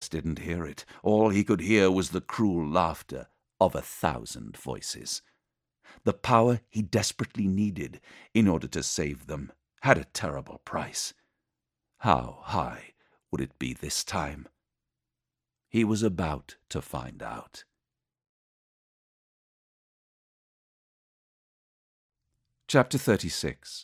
Fritz didn't hear it. All he could hear was the cruel laughter of 1,000 voices. The power he desperately needed in order to save them had a terrible price. How high would it be this time? He was about to find out. Chapter 36.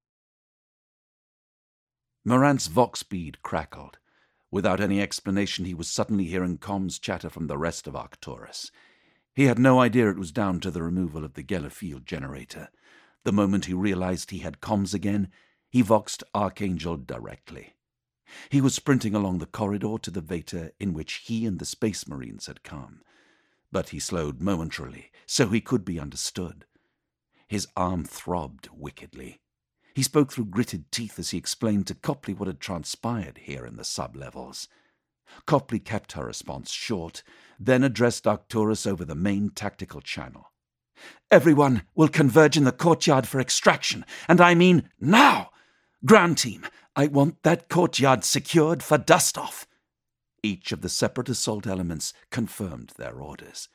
Morant's vox bead crackled. Without any explanation, he was suddenly hearing comms chatter from the rest of Arcturus. He had no idea it was down to the removal of the Gellerfield generator. The moment he realized he had comms again, he voxed Archangel directly. He was sprinting along the corridor to the Veta in which he and the Space Marines had come. But he slowed momentarily, so he could be understood. His arm throbbed wickedly. He spoke through gritted teeth as he explained to Copley what had transpired here in the sub-levels. Copley kept her response short, then addressed Arcturus over the main tactical channel. "Everyone will converge in the courtyard for extraction, and I mean now! Ground team, I want that courtyard secured for dust-off." Each of the separate assault elements confirmed their orders.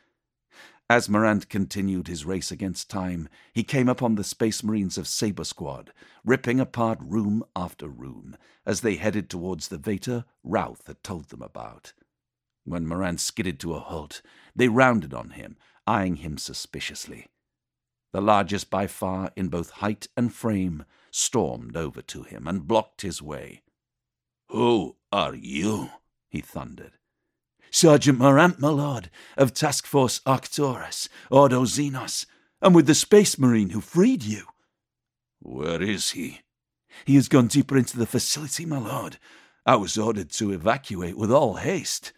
As Morant continued his race against time, he came upon the Space Marines of Saber Squad, ripping apart room after room, as they headed towards the Veta Routh had told them about. When Morant skidded to a halt, they rounded on him, eyeing him suspiciously. The largest by far in both height and frame stormed over to him and blocked his way. "Who are you?" he thundered. "Sergeant Morant, my lord, of Task Force Arcturus, Ordo Xenos. I'm with the Space Marine who freed you." "Where is he?" "He has gone deeper into the facility, my lord. I was ordered to evacuate with all haste."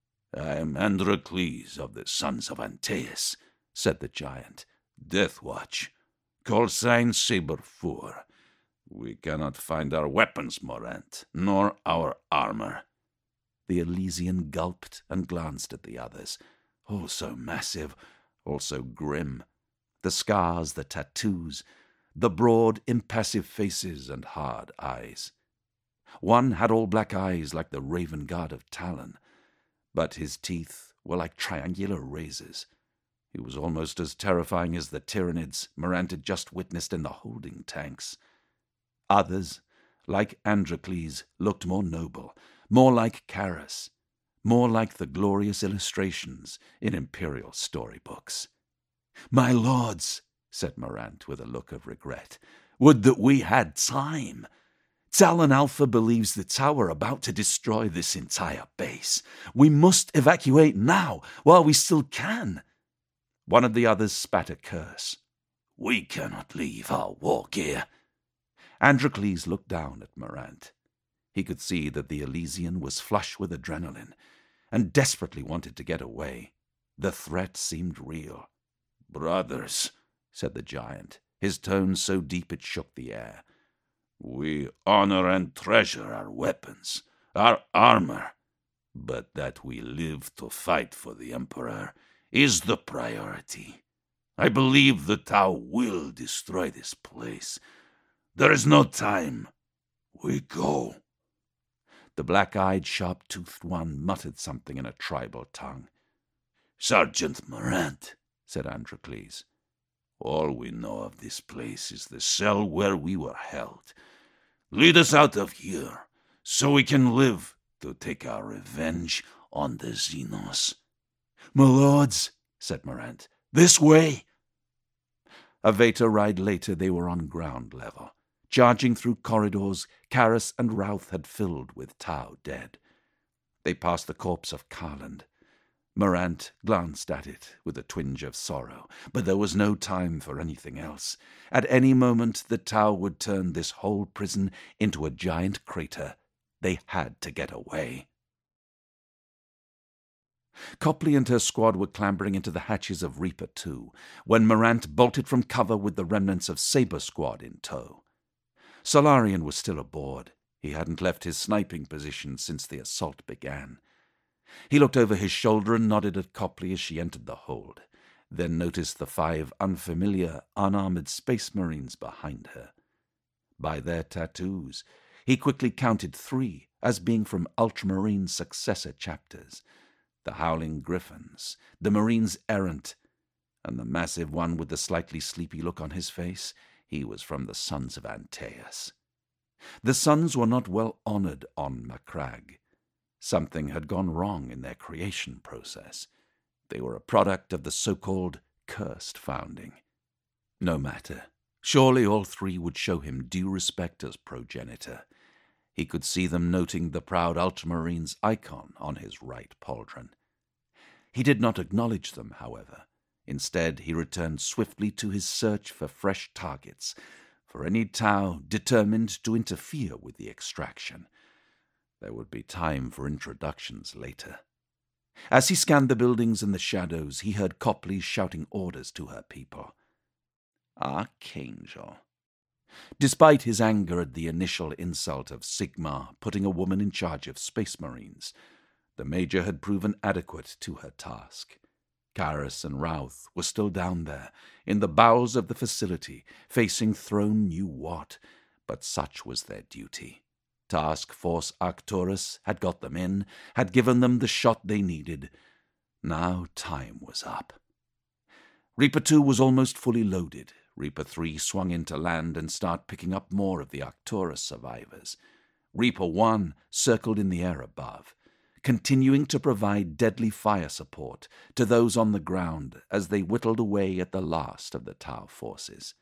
"I am Androcles of the Sons of Antaeus," said the giant. "Death Watch. Call sign Saber 4. We cannot find our weapons, Morant, nor our armor." The Elysian gulped and glanced at the others, all so massive, all so grim. The scars, the tattoos, the broad, impassive faces and hard eyes. One had all black eyes like the Raven Guard of Talon, but his teeth were like triangular razors. He was almost as terrifying as the Tyranids Morant had just witnessed in the holding tanks. Others, like Androcles, looked more noble, more like Charis, more like the glorious illustrations in Imperial storybooks. "My lords," said Morant with a look of regret, "would that we had time. Talon Alpha believes the tower about to destroy this entire base. We must evacuate now, while we still can." One of the others spat a curse. "We cannot leave our war gear." Androcles looked down at Morant. He could see that the Elysian was flush with adrenaline and desperately wanted to get away. The threat seemed real. "Brothers," said the giant, his tone so deep it shook the air, "we honor and treasure our weapons, our armor, but that we live to fight for the Emperor is the priority. I believe the Tau will destroy this place. There is no time. We go." The black-eyed, sharp-toothed one muttered something in a tribal tongue. "Sergeant Morant," said Androcles, "all we know of this place is the cell where we were held. Lead us out of here, so we can live to take our revenge on the Xenos." "My lords," said Morant, "this way." A Veta ride later, they were on ground level. Charging through corridors, Charis and Routh had filled with Tau dead. They passed the corpse of Karland. Morant glanced at it with a twinge of sorrow, but there was no time for anything else. At any moment the Tau would turn this whole prison into a giant crater. They had to get away. Copley and her squad were clambering into the hatches of Reaper 2 when Morant bolted from cover with the remnants of Saber Squad in tow. Solarian was still aboard. He hadn't left his sniping position since the assault began. He looked over his shoulder and nodded at Copley as she entered the hold, then noticed the 5 unfamiliar, unarmored Space Marines behind her. By their tattoos, he quickly counted 3 as being from Ultramarine's successor chapters, the Howling Griffins, the Marines Errant, and the massive one with the slightly sleepy look on his face, he was from the Sons of Antaeus. The Sons were not well honored on Macragge. Something had gone wrong in their creation process. They were a product of the so-called cursed founding. No matter. Surely all three would show him due respect as progenitor. He could see them noting the proud Ultramarine's icon on his right pauldron. He did not acknowledge them, however. Instead, he returned swiftly to his search for fresh targets, for any Tau determined to interfere with the extraction. There would be time for introductions later. As he scanned the buildings and the shadows, he heard Copley shouting orders to her people. Archangel. Despite his anger at the initial insult of Sigmar putting a woman in charge of Space Marines, the Major had proven adequate to her task. Kyrus and Routh were still down there, in the bowels of the facility, facing Throne knew what, but such was their duty. Task Force Arcturus had got them in, had given them the shot they needed. Now time was up. Reaper 2 was almost fully loaded. Reaper 3 swung into land and started picking up more of the Arcturus survivors. Reaper 1 circled in the air above, continuing to provide deadly fire support to those on the ground as they whittled away at the last of the Tau forces.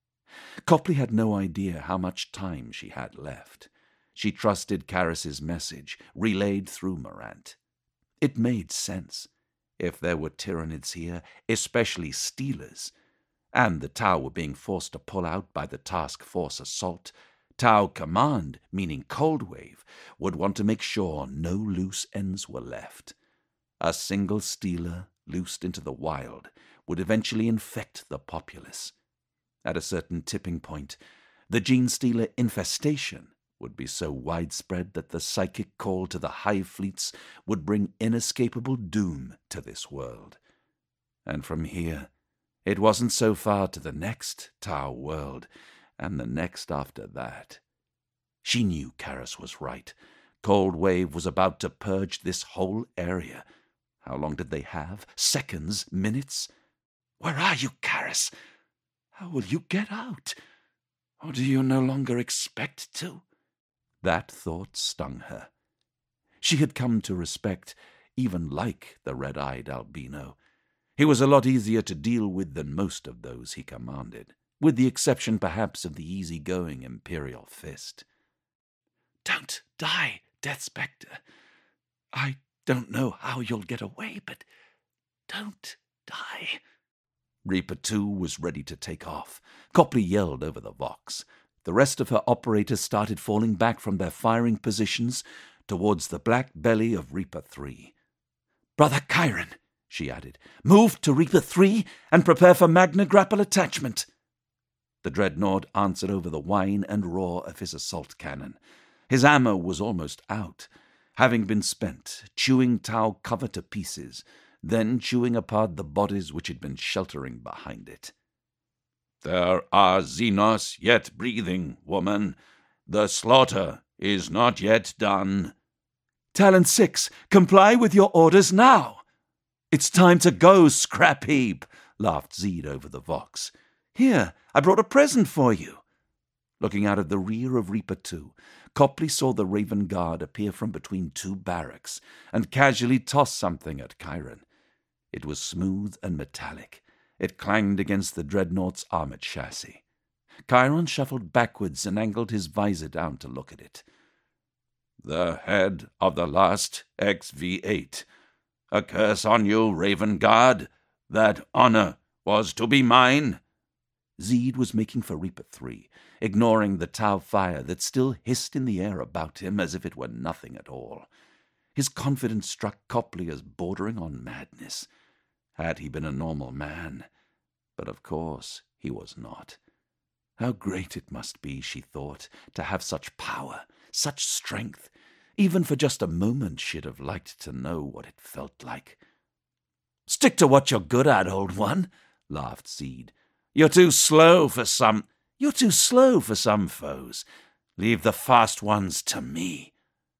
Copley had no idea how much time she had left. She trusted Kyrus's message, relayed through Morant. It made sense. If there were Tyranids here, especially Stealers, and the Tau were being forced to pull out by the Task Force assault, Tau Command, meaning Cold Wave, would want to make sure no loose ends were left. A single Stealer, loosed into the wild, would eventually infect the populace. At a certain tipping point, the Gene-Stealer infestation would be so widespread that the psychic call to the Hive fleets would bring inescapable doom to this world. And from here, it wasn't so far to the next Tau world, and the next after that. She knew Kyrus was right. Cold Wave was about to purge this whole area. How long did they have? Seconds? Minutes? Where are you, Kyrus? How will you get out? Or do you no longer expect to? That thought stung her. She had come to respect, even like the red-eyed albino. He was a lot easier to deal with than most of those he commanded, with the exception perhaps of the easy-going Imperial Fist. Don't die, Death Spectre. I don't know how you'll get away, but don't die. Reaper 2 was ready to take off. Copley yelled over the Vox. The rest of her operators started falling back from their firing positions towards the black belly of Reaper 3. Brother Chiron, she added, move to Reaper 3 and prepare for Magna Grapple attachment. The Dreadnought answered over the whine and roar of his assault cannon. His ammo was almost out, having been spent, chewing Tau cover to pieces, then chewing apart the bodies which had been sheltering behind it. There are Xenos yet breathing, woman. The slaughter is not yet done. Talon 6, comply with your orders now. It's time to go, scrap heap, laughed Zed over the Vox. Here, I brought a present for you. Looking out of the rear of Reaper 2, Copley saw the Raven Guard appear from between two barracks and casually toss something at Chiron. It was smooth and metallic. It clanged against the Dreadnought's armored chassis. Chiron shuffled backwards and angled his visor down to look at it. The head of the last XV-8. A curse on you, Raven Guard. That honor was to be mine. Zed was making for Reaper 3, ignoring the Tau fire that still hissed in the air about him as if it were nothing at all. His confidence struck Copley as bordering on madness. Had he been a normal man? But of course he was not. How great it must be, she thought, to have such power, such strength. Even for just a moment she'd have liked to know what it felt like. Stick to what you're good at, old one, laughed Zed. You're too slow for some foes. Leave the fast ones to me.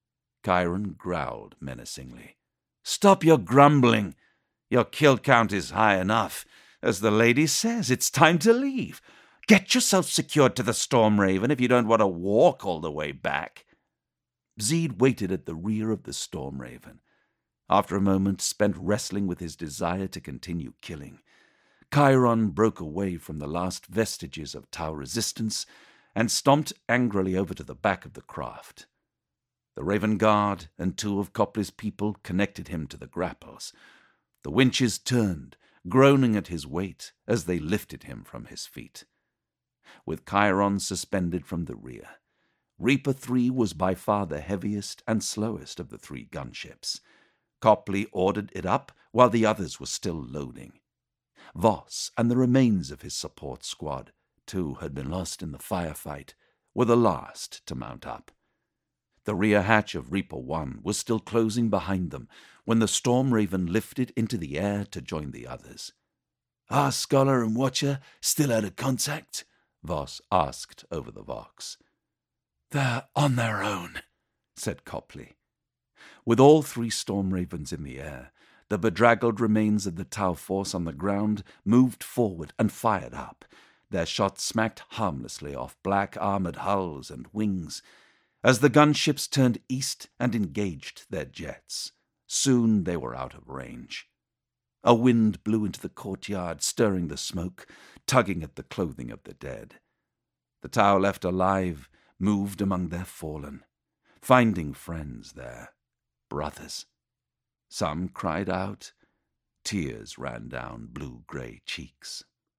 Chiron growled menacingly. "Stop your grumbling. Your kill count is high enough. As the lady says, it's time to leave. Get yourself secured to the Storm Raven if you don't want to walk all the way back." Zeed waited at the rear of the Storm Raven. After a moment spent wrestling with his desire to continue killing, Chiron broke away from the last vestiges of Tau resistance and stomped angrily over to the back of the craft. The Raven Guard and 2 of Copley's people connected him to the grapples. The winches turned, groaning at his weight as they lifted him from his feet. With Chiron suspended from the rear, Reaper 3 was by far the heaviest and slowest of the 3 gunships. Copley ordered it up while the others were still loading. Voss and the remains of his support squad, 2 had been lost in the firefight, were the last to mount up. The rear hatch of Reaper 1 was still closing behind them when the Storm Raven lifted into the air to join the others. "Are Scholar and Watcher still out of contact?" Voss asked over the Vox. "They're on their own," said Copley. With all 3 Storm Ravens in the air, the bedraggled remains of the Tau force on the ground moved forward and fired up. Their shots smacked harmlessly off black armored hulls and wings as the gunships turned east and engaged their jets. Soon they were out of range. A wind blew into the courtyard, stirring the smoke, tugging at the clothing of the dead. The Tau left alive moved among their fallen, finding friends there, brothers. Some cried out. Tears ran down blue-grey cheeks.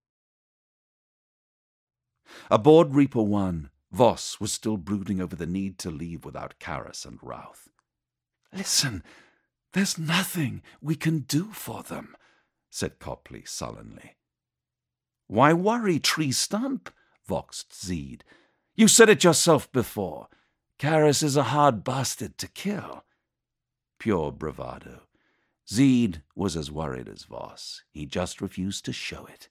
Aboard Reaper 1, Voss was still brooding over the need to leave without Karas and Routh. "Listen, there's nothing we can do for them," said Copley sullenly. "Why worry, tree stump?" voxed Zeed. "You said it yourself before. Karas is a hard bastard to kill." Pure bravado. Zeed was as worried as Voss. He just refused to show it.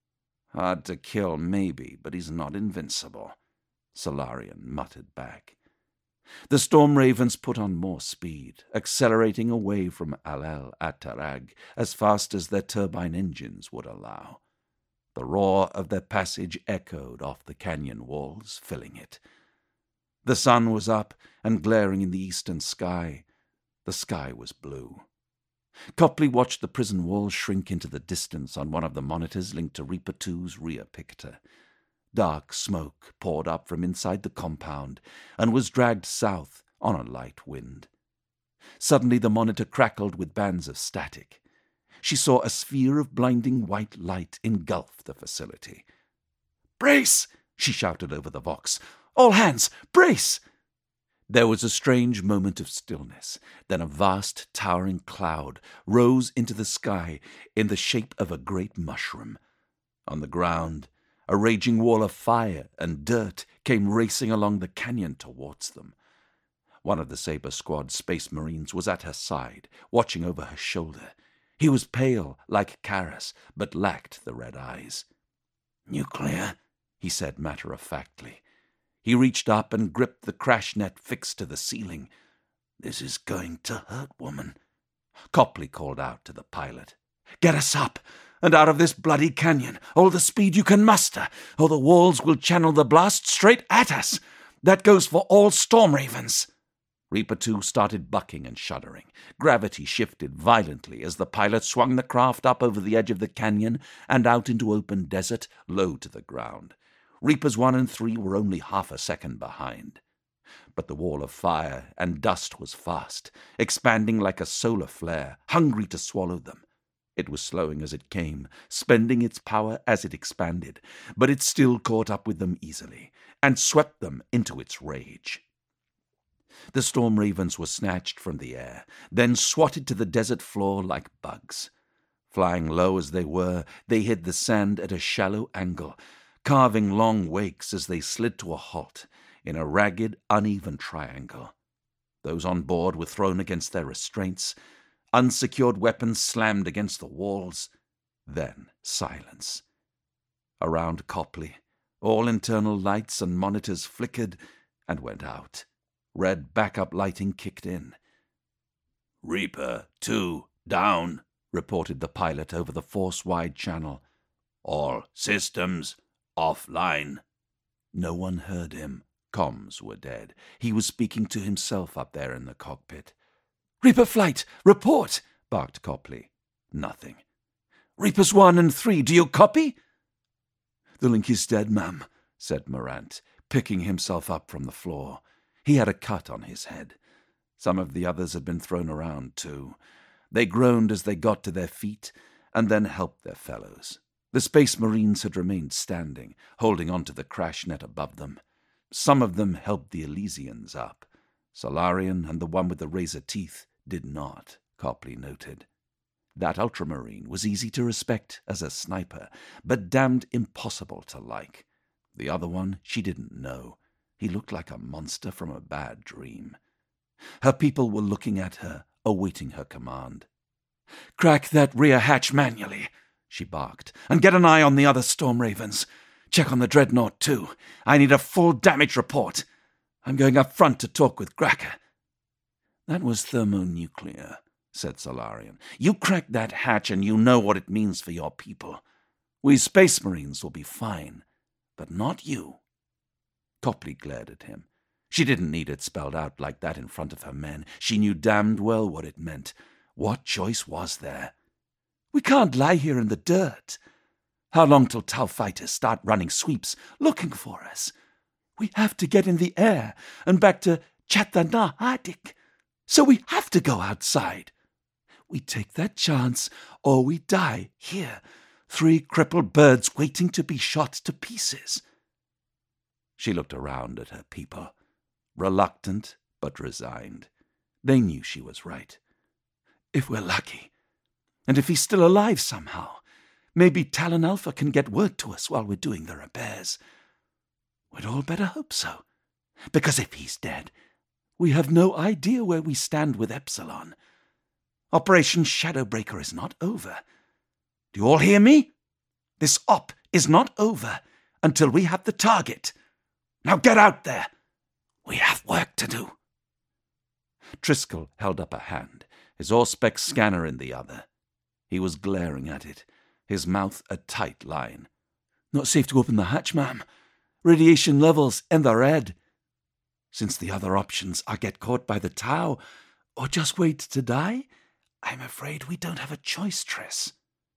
"Hard to kill, maybe, but he's not invincible," Solarian muttered back. The Storm Ravens put on more speed, accelerating away from Al-El at-Tarag as fast as their turbine engines would allow. The roar of their passage echoed off the canyon walls, filling it. The sun was up and glaring in the eastern sky. The sky was blue. Copley watched the prison walls shrink into the distance on one of the monitors linked to Reaper 2's rear picture. Dark smoke poured up from inside the compound and was dragged south on a light wind. Suddenly the monitor crackled with bands of static. She saw a sphere of blinding white light engulf the facility. "Brace!" she shouted over the Vox. "All hands, brace!" There was a strange moment of stillness. Then a vast, towering cloud rose into the sky in the shape of a great mushroom. On the ground, a raging wall of fire and dirt came racing along the canyon towards them. One of the Saber Squad Space Marines was at her side, watching over her shoulder. He was pale, like Karas, but lacked the red eyes. "Nuclear," he said matter-of-factly. He reached up and gripped the crash net fixed to the ceiling. "This is going to hurt, woman." Copley called out to the pilot. "Get us up, and out of this bloody canyon, all the speed you can muster, or the walls will channel the blast straight at us. That goes for all Storm Ravens." Reaper 2 started bucking and shuddering. Gravity shifted violently as the pilot swung the craft up over the edge of the canyon and out into open desert, low to the ground. Reapers 1 and 3 were only half a second behind. But the wall of fire and dust was fast, expanding like a solar flare, hungry to swallow them. It was slowing as it came, spending its power as it expanded, but it still caught up with them easily, and swept them into its rage. The Storm Ravens were snatched from the air, then swatted to the desert floor like bugs. Flying low as they were, they hit the sand at a shallow angle, carving long wakes as they slid to a halt in a ragged, uneven triangle. Those on board were thrown against their restraints, unsecured weapons slammed against the walls. Then silence. Around Copley, all internal lights and monitors flickered and went out. Red backup lighting kicked in. "Reaper 2, down," reported the pilot over the force-wide channel. "All systems offline." No one heard him. Comms were dead. He was speaking to himself up there in the cockpit. "Reaper Flight, report!" barked Copley. Nothing. "Reapers 1 and 3, do you copy?" "The link is dead, ma'am," said Morant, picking himself up from the floor. He had a cut on his head. Some of the others had been thrown around, too. They groaned as they got to their feet, and then helped their fellows. The Space Marines had remained standing, holding onto the crash net above them. Some of them helped the Elysians up. Solarian and the one with the razor teeth did not, Copley noted. That Ultramarine was easy to respect as a sniper, but damned impossible to like. The other one she didn't know. He looked like a monster from a bad dream. Her people were looking at her, awaiting her command. "Crack that rear hatch manually," she barked, "and get an eye on the other Storm Ravens. Check on the Dreadnought, too. I need a full damage report. I'm going up front to talk with Gracker." "That was thermonuclear," said Solarian. "You crack that hatch and you know what it means for your people. We Space Marines will be fine, but not you." Copley glared at him. She didn't need it spelled out like that in front of her men. She knew damned well what it meant. What choice was there? "We can't lie here in the dirt. How long till Tau fighters start running sweeps looking for us? We have to get in the air and back to Chattanooga. So we have to go outside. We take that chance or we die here, 3 crippled birds waiting to be shot to pieces." She looked around at her people, reluctant but resigned. They knew she was right. "If we're lucky, and if he's still alive somehow, maybe Talon Alpha can get word to us while we're doing the repairs. We'd all better hope so, because if he's dead, we have no idea where we stand with Epsilon. Operation Shadowbreaker is not over. Do you all hear me? This op is not over until we have the target. Now get out there. We have work to do." Driscoll held up a hand, his Auspex scanner in the other. He was glaring at it, his mouth a tight line. "Not safe to open the hatch, ma'am. Radiation levels in the red. Since the other options are get caught by the Tau or just wait to die, I'm afraid we don't have a choice, Triss."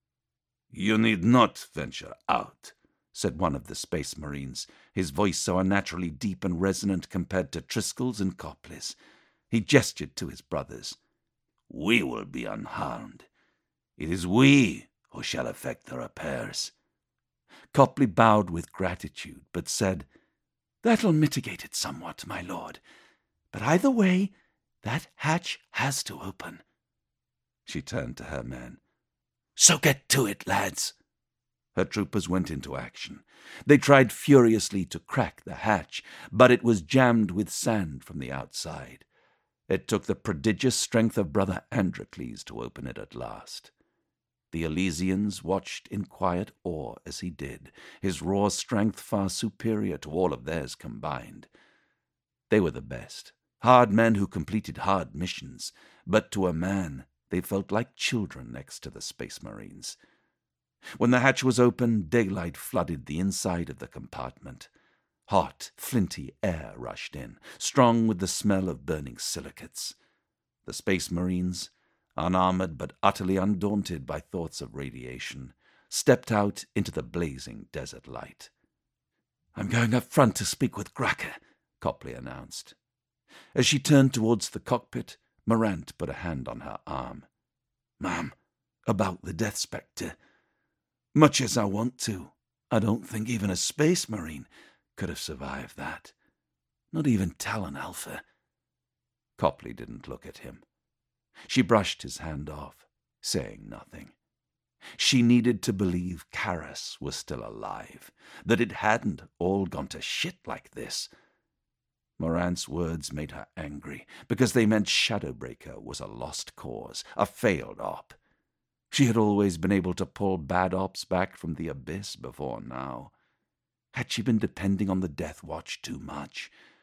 "You need not venture out," said one of the Space Marines, his voice so unnaturally deep and resonant compared to Driscoll's and Copley's. He gestured to his brothers. "We will be unharmed. It is we who shall effect the repairs." Copley bowed with gratitude, but said, "That'll mitigate it somewhat, my lord. But either way, that hatch has to open." She turned to her men. "So get to it, lads." Her troopers went into action. They tried furiously to crack the hatch, but it was jammed with sand from the outside. It took the prodigious strength of Brother Androcles to open it at last. The Elysians watched in quiet awe as he did, his raw strength far superior to all of theirs combined. They were the best, hard men who completed hard missions, but to a man they felt like children next to the Space Marines. When the hatch was open, daylight flooded the inside of the compartment. Hot, flinty air rushed in, strong with the smell of burning silicates. The Space Marines, unarmored but utterly undaunted by thoughts of radiation, stepped out into the blazing desert light. "I'm going up front to speak with Gracker," Copley announced. As she turned towards the cockpit, Morant put a hand on her arm. "Ma'am, about the Death Spectre. Much as I want to, I don't think even a Space Marine could have survived that. Not even Talon Alpha." Copley didn't look at him. She brushed his hand off, saying nothing. She needed to believe Karas was still alive, that it hadn't all gone to shit like this. Morant's words made her angry, because they meant Shadowbreaker was a lost cause, a failed op. She had always been able to pull bad ops back from the abyss before now. Had she been depending on the Death Watch too much?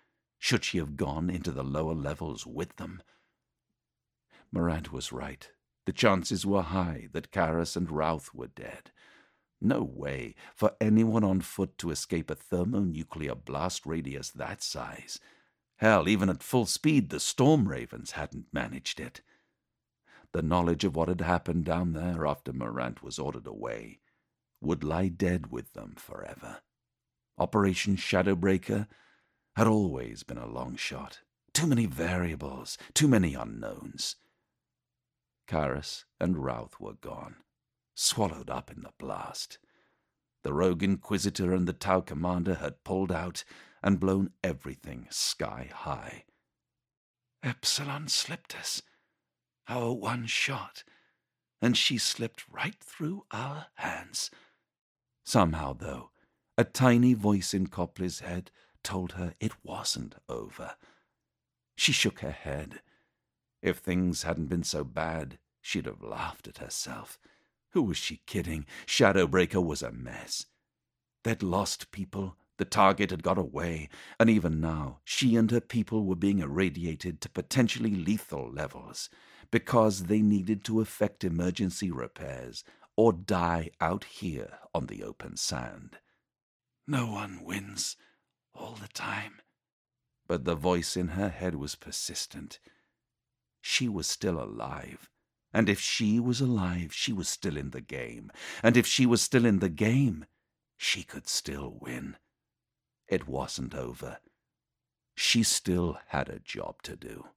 Should she have gone into the lower levels with them? Morant was right. The chances were high that Karras and Routh were dead. No way for anyone on foot to escape a thermonuclear blast radius that size. Hell, even at full speed, the Storm Ravens hadn't managed it. The knowledge of what had happened down there after Morant was ordered away would lie dead with them forever. Operation Shadowbreaker had always been a long shot. Too many variables, too many unknowns. Karras and Routh were gone, swallowed up in the blast. The rogue Inquisitor and the Tau commander had pulled out and blown everything sky high. Epsilon slipped us. Our one shot, and she slipped right through our hands. Somehow, though, a tiny voice in Copley's head told her it wasn't over. She shook her head. If things hadn't been so bad, she'd have laughed at herself. Who was she kidding? Shadowbreaker was a mess. They'd lost people, the target had got away, and even now she and her people were being irradiated to potentially lethal levels because they needed to effect emergency repairs or die out here on the open sand. No one wins all the time. But the voice in her head was persistent. She was still alive. And if she was alive, she was still in the game. And if she was still in the game, she could still win. It wasn't over. She still had a job to do.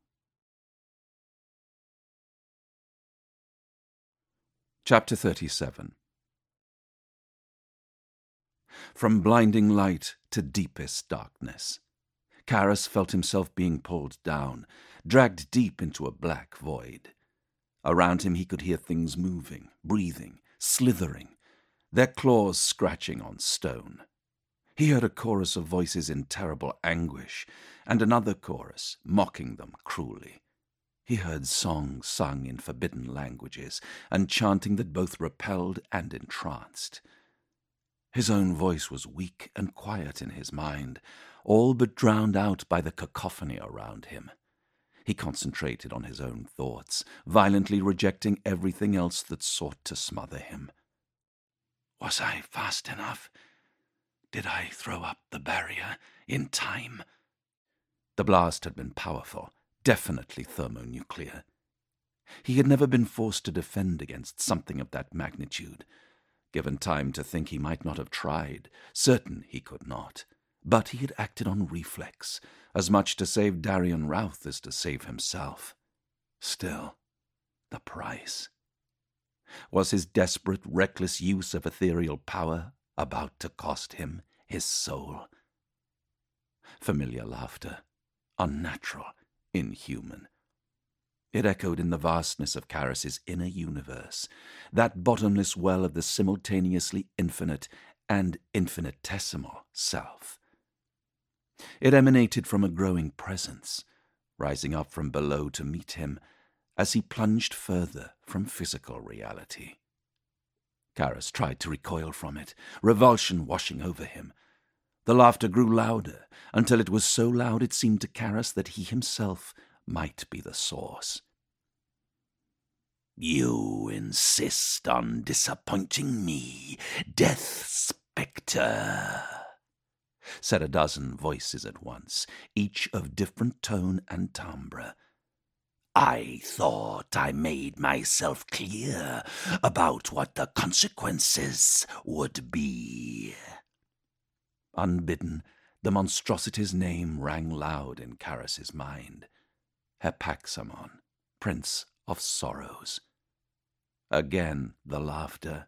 Chapter 37. From blinding light to deepest darkness, Karras felt himself being pulled down, dragged deep into a black void. Around him he could hear things moving, breathing, slithering, their claws scratching on stone. He heard a chorus of voices in terrible anguish, and another chorus mocking them cruelly. He heard songs sung in forbidden languages, and chanting that both repelled and entranced. His own voice was weak and quiet in his mind, all but drowned out by the cacophony around him. He concentrated on his own thoughts, violently rejecting everything else that sought to smother him. Was I fast enough? Did I throw up the barrier in time? The blast had been powerful, definitely thermonuclear. He had never been forced to defend against something of that magnitude. Given time to think, he might not have tried. Certain he could not. But he had acted on reflex, as much to save Darian Routh as to save himself. Still, the price. Was his desperate, reckless use of ethereal power about to cost him his soul? Familiar laughter, unnatural, inhuman. It echoed in the vastness of Karras's inner universe, that bottomless well of the simultaneously infinite and infinitesimal self. It emanated from a growing presence, rising up from below to meet him as he plunged further from physical reality. Karras tried to recoil from it, revulsion washing over him. The laughter grew louder, until it was so loud it seemed to Karras that he himself might be the source. You insist on disappointing me, Death Spectre, said a dozen voices at once, each of different tone and timbre. I thought I made myself clear about what the consequences would be. Unbidden, the monstrosity's name rang loud in Karras's mind. Hepaxamon, Prince of Sorrows. Again the laughter.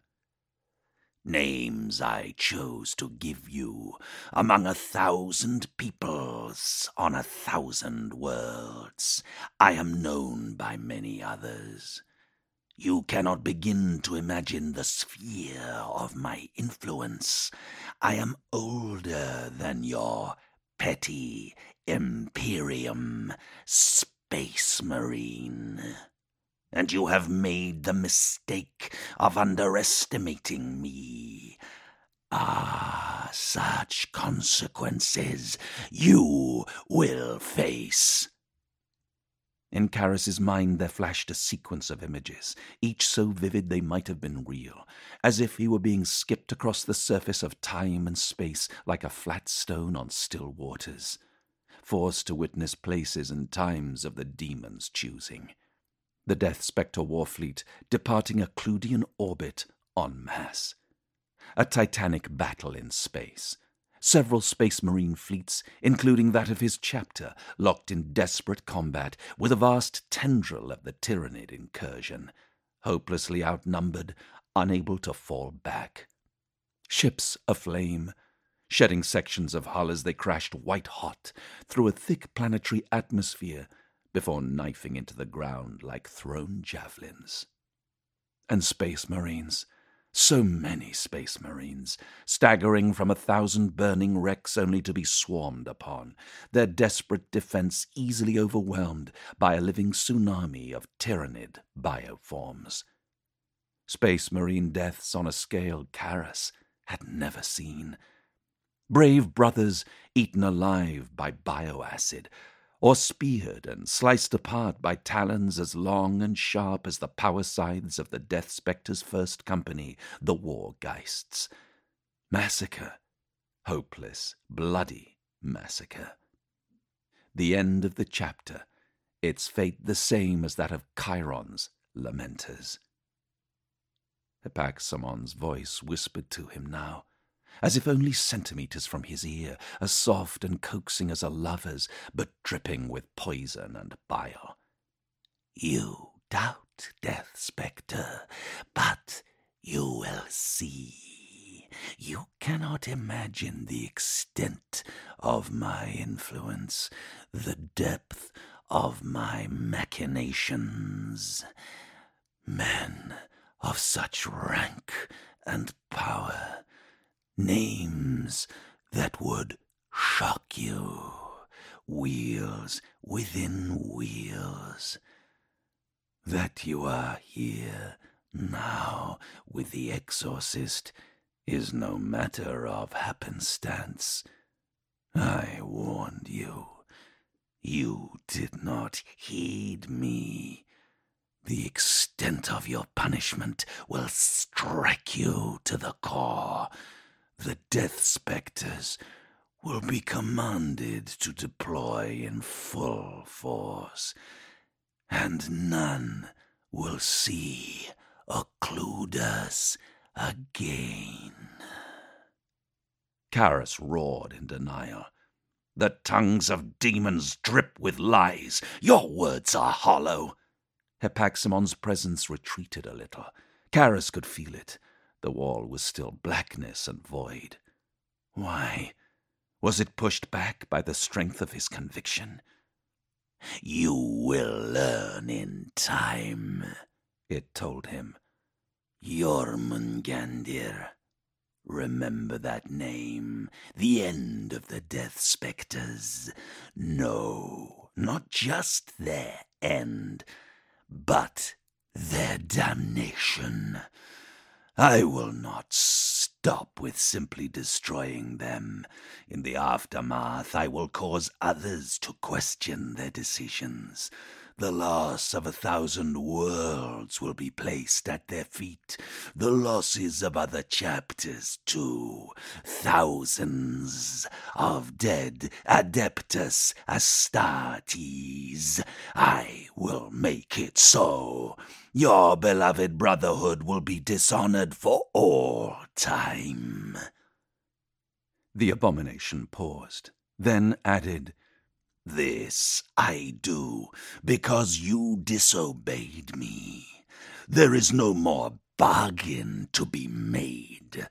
Names I chose to give you among 1,000 peoples on 1,000 worlds. I am known by many others. You cannot begin to imagine the sphere of my influence. I am older than your petty Imperium Space Marine. And you have made the mistake of underestimating me. Ah, such consequences you will face." In Karras's mind there flashed a sequence of images, each so vivid they might have been real, as if he were being skipped across the surface of time and space like a flat stone on still waters, forced to witness places and times of the demon's choosing. The Death Spectre warfleet departing a Cludian orbit en masse. A titanic battle in space. Several Space Marine fleets, including that of his chapter, locked in desperate combat with a vast tendril of the Tyranid incursion, hopelessly outnumbered, unable to fall back. Ships aflame, shedding sections of hull as they crashed white-hot through a thick planetary atmosphere before knifing into the ground like thrown javelins. And Space Marines, so many Space Marines, staggering from 1,000 burning wrecks only to be swarmed upon, their desperate defense easily overwhelmed by a living tsunami of Tyranid bioforms. Space Marine deaths on a scale Karras had never seen. Brave brothers eaten alive by bioacid, or speared and sliced apart by talons as long and sharp as the power scythes of the Death Spectre's first company, the Wargeists. Massacre. Hopeless, bloody massacre. The end of the chapter, its fate the same as that of Chiron's lamenters. Hypaxamon's voice whispered to him now, as if only centimeters from his ear, as soft and coaxing as a lover's, but dripping with poison and bile. "You doubt, Death Spectre, but you will see. You cannot imagine the extent of my influence, the depth of my machinations. Men of such rank and power, names that would shock you, wheels within wheels. That you are here now with the Exorcist is no matter of happenstance. I warned you. You did not heed me. The extent of your punishment will strike you to the core. The Death Spectres will be commanded to deploy in full force, and none will see Occludus again." Karras roared in denial. "The tongues of demons drip with lies. Your words are hollow." Hypaxamon's presence retreated a little. Karras could feel it. The wall was still blackness and void. Why? Was it pushed back by the strength of his conviction? "You will learn in time," it told him. "Jormungandr. Remember that name, the end of the Death Spectres. No, not just their end, but their damnation. I will not stop with simply destroying them. In the aftermath, I will cause others to question their decisions. The loss of 1,000 worlds will be placed at their feet. The losses of other chapters, too. Thousands of dead Adeptus Astartes. I will make it so. Your beloved brotherhood will be dishonored for all time." The abomination paused, then added, "This I do because you disobeyed me. There is no more bargain to be made.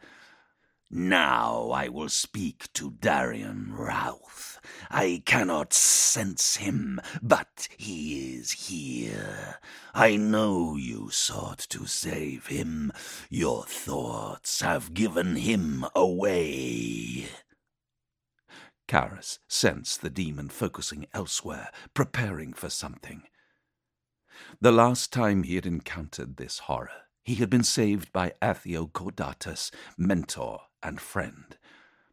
Now I will speak to Darian Routh. I cannot sense him, but he is here. I know you sought to save him. Your thoughts have given him away." Karras sensed the demon focusing elsewhere, preparing for something. The last time he had encountered this horror, he had been saved by Athio Cordatus, mentor and friend.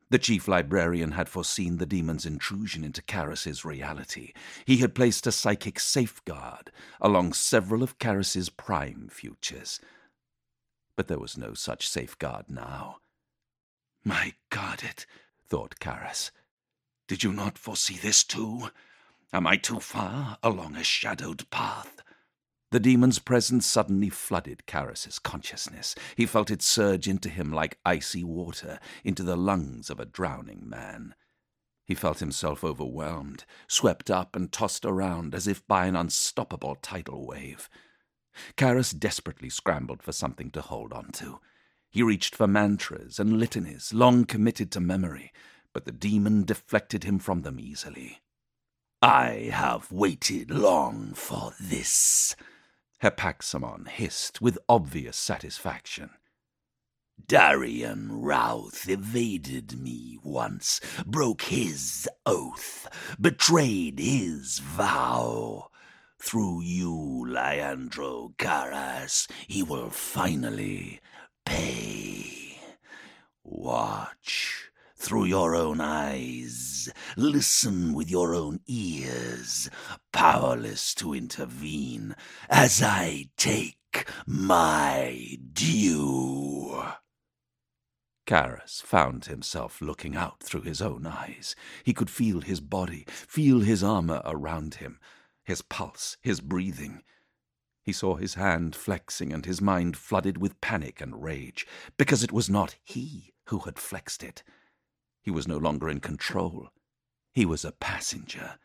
The chief librarian had foreseen the demon's intrusion into Karras's reality. He had placed a psychic safeguard along several of Karras's prime futures. But there was no such safeguard now. "My God, thought Karras. "Did you not foresee this too? Am I too far along a shadowed path?" The demon's presence suddenly flooded Karras's consciousness. He felt it surge into him like icy water into the lungs of a drowning man. He felt himself overwhelmed, swept up and tossed around as if by an unstoppable tidal wave. Karras desperately scrambled for something to hold on to. He reached for mantras and litanies, long committed to memory, but the demon deflected him from them easily. "I have waited long for this," Hepaxamon hissed with obvious satisfaction. "Darian Routh evaded me once, broke his oath, betrayed his vow. Through you, Leandro Karras, he will finally pay. Watch through your own eyes, listen with your own ears, powerless to intervene, as I take my due." Karras found himself looking out through his own eyes. He could feel his body, feel his armor around him, his pulse, his breathing. He saw his hand flexing and his mind flooded with panic and rage, because it was not he who had flexed it. He was no longer in control. He was a passenger.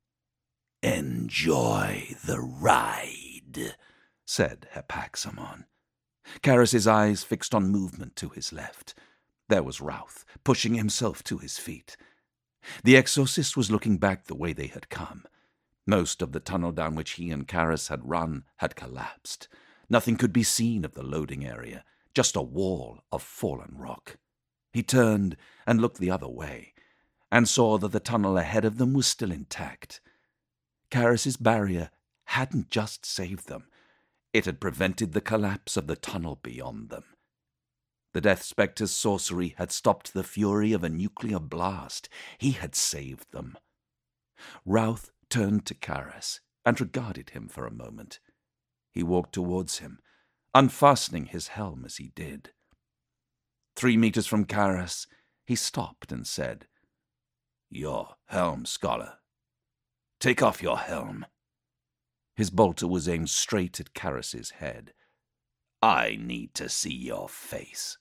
"Enjoy the ride," said Hepaxamon. Karras's eyes fixed on movement to his left. There was Routh, pushing himself to his feet. The exorcist was looking back the way they had come. Most of the tunnel down which he and Karras had run had collapsed. Nothing could be seen of the loading area, just a wall of fallen rock. He turned and looked the other way, and saw that the tunnel ahead of them was still intact. Karras's barrier hadn't just saved them. It had prevented the collapse of the tunnel beyond them. The Death Spectre's sorcery had stopped the fury of a nuclear blast. He had saved them. Routh turned to Karras and regarded him for a moment. He walked towards him, unfastening his helm as he did. 3 meters from Karras, he stopped and said, "Your helm, scholar. Take off your helm." His bolter was aimed straight at Karras's head. "I need to see your face."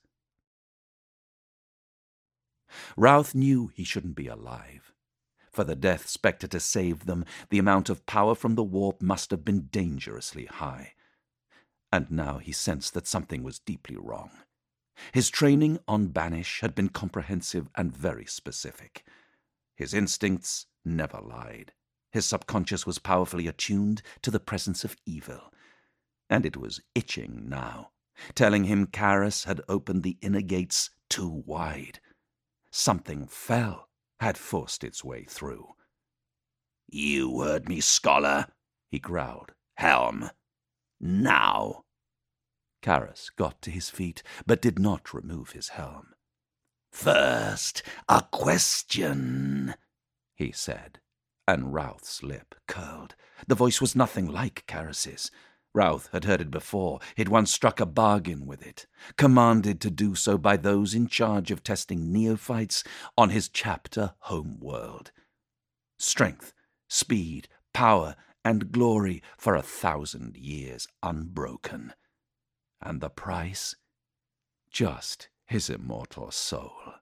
Routh knew he shouldn't be alive. For the Death Spectre to save them, the amount of power from the warp must have been dangerously high. And now he sensed that something was deeply wrong. His training on Banish had been comprehensive and very specific. His instincts never lied. His subconscious was powerfully attuned to the presence of evil. And it was itching now, telling him Karras had opened the inner gates too wide. Something fell had forced its way through. "You heard me, scholar," he growled. "Helm. Now." Karras got to his feet, but did not remove his helm. "First, a question," he said, and Routh's lip curled. The voice was nothing like Karras's. Routh had heard it before. He'd once struck a bargain with it, commanded to do so by those in charge of testing neophytes on his chapter home world. Strength, speed, power, and glory for 1,000 years unbroken. And the price? Just his immortal soul.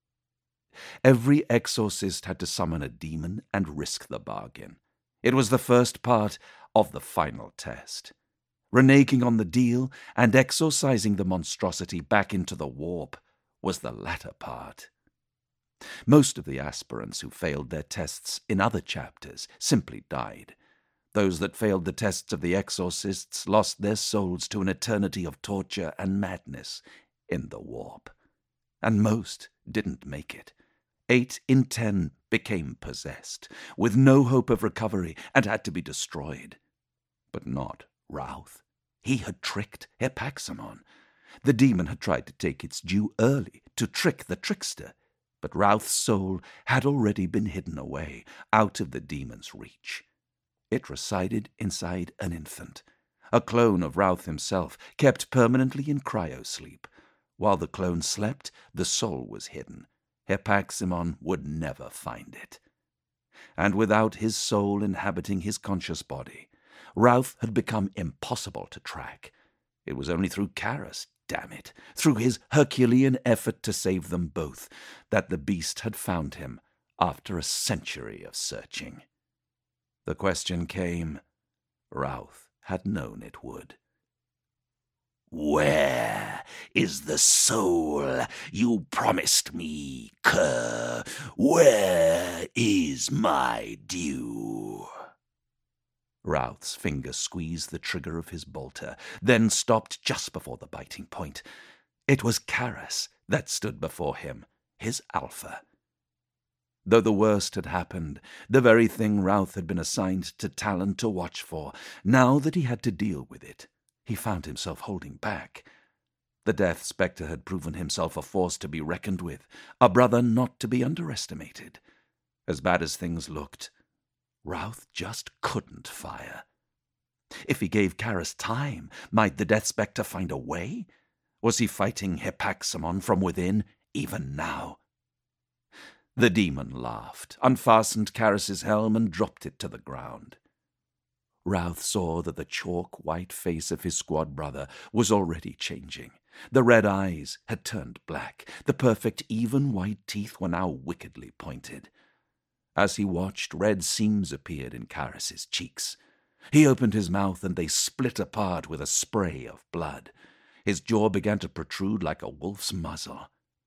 Every exorcist had to summon a demon and risk the bargain. It was the first part of the final test. Reneging on the deal and exorcising the monstrosity back into the warp was the latter part. Most of the aspirants who failed their tests in other chapters simply died. Those that failed the tests of the exorcists lost their souls to an eternity of torture and madness in the warp. And most didn't make it. 8 in 10 became possessed, with no hope of recovery, and had to be destroyed. But not Routh. He had tricked Hepaxamon. The demon had tried to take its due early, to trick the trickster. But Routh's soul had already been hidden away, out of the demon's reach. It resided inside an infant, a clone of Routh himself, kept permanently in cryosleep. While the clone slept, the soul was hidden. Hypaximon would never find it. And without his soul inhabiting his conscious body, Routh had become impossible to track. It was only through Charis, damn it, through his Herculean effort to save them both, that the beast had found him after a century of searching. The question came. Routh had known it would. Where is the soul you promised me, cur? Where is my due? Routh's finger squeezed the trigger of his bolter, then stopped just before the biting point. It was Charis that stood before him, his alpha. Though the worst had happened, the very thing Routh had been assigned to Talon to watch for, now that he had to deal with it, he found himself holding back. The Death Spectre had proven himself a force to be reckoned with, a brother not to be underestimated. As bad as things looked, Routh just couldn't fire. If he gave Charis time, might the Death Spectre find a way? Was he fighting Hypaximon from within, even now? The demon laughed, unfastened Charis's helm, and dropped it to the ground. Routh saw that the chalk-white face of his squad brother was already changing. The red eyes had turned black. The perfect, even white teeth were now wickedly pointed. As he watched, red seams appeared in Charis's cheeks. He opened his mouth, and they split apart with a spray of blood. His jaw began to protrude like a wolf's muzzle.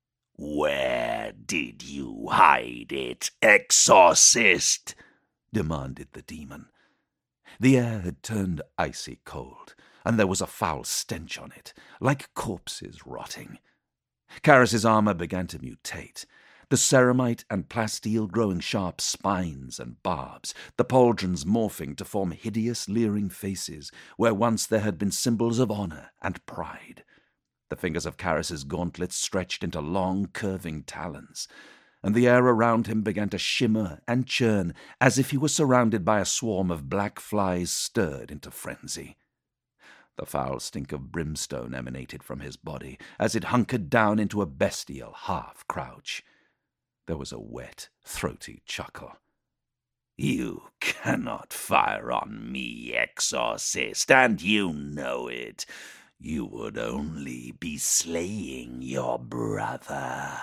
Where did you hide it, exorcist? Demanded the demon. The air had turned icy cold, and there was a foul stench on it, like corpses rotting. Charis's armor began to mutate, the ceramite and plasteel growing sharp spines and barbs, the pauldrons morphing to form hideous, leering faces where once there had been symbols of honor and pride. The fingers of Charis's gauntlets stretched into long, curving talons, and the air around him began to shimmer and churn as if he were surrounded by a swarm of black flies stirred into frenzy. The foul stink of brimstone emanated from his body as it hunkered down into a bestial half-crouch. There was a wet, throaty chuckle. You cannot fire on me, exorcist, and you know it. You would only be slaying your brother.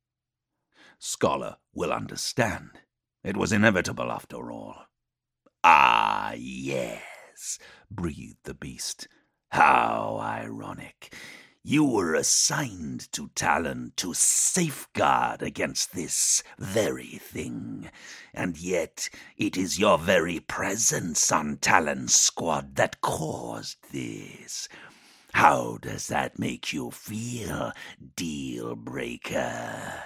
Scholar will understand. It was inevitable after all. Ah, yes, breathed the beast. How ironic. You were assigned to Talon to safeguard against this very thing, and yet it is your very presence on Talon's squad that caused this. How does that make you feel, deal-breaker?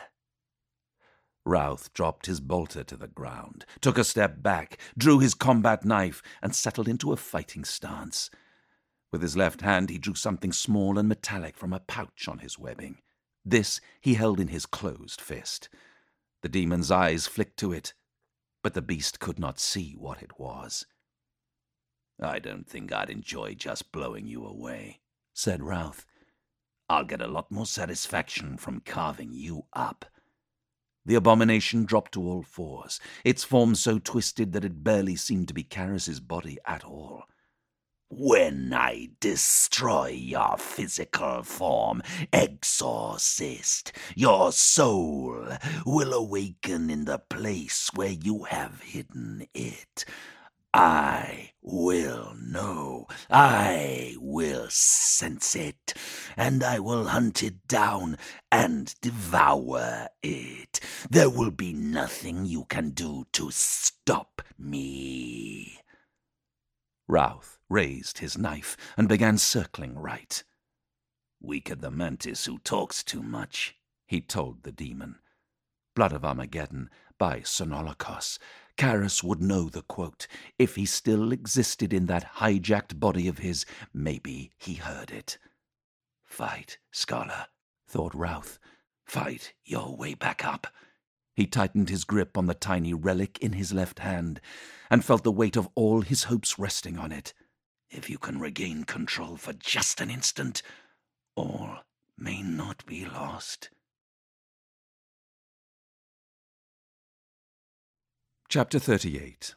Routh dropped his bolter to the ground, took a step back, drew his combat knife, and settled into a fighting stance. With his left hand he drew something small and metallic from a pouch on his webbing. This he held in his closed fist. The demon's eyes flicked to it, but the beast could not see what it was. I don't think I'd enjoy just blowing you away, said Routh. I'll get a lot more satisfaction from carving you up. The abomination dropped to all fours, its form so twisted that it barely seemed to be Charis's body at all. When I destroy your physical form, exorcist, your soul will awaken in the place where you have hidden it. I will know, I will sense it, and I will hunt it down and devour it. There will be nothing you can do to stop me. Routh raised his knife and began circling right. Weaker the mantis who talks too much, he told the demon. Blood of Armageddon by Sonolokos. Charis would know the quote. If he still existed in that hijacked body of his, maybe he heard it. Fight, scholar, thought Routh. Fight your way back up. He tightened his grip on the tiny relic in his left hand and felt the weight of all his hopes resting on it. If you can regain control for just an instant, all may not be lost. Chapter 38.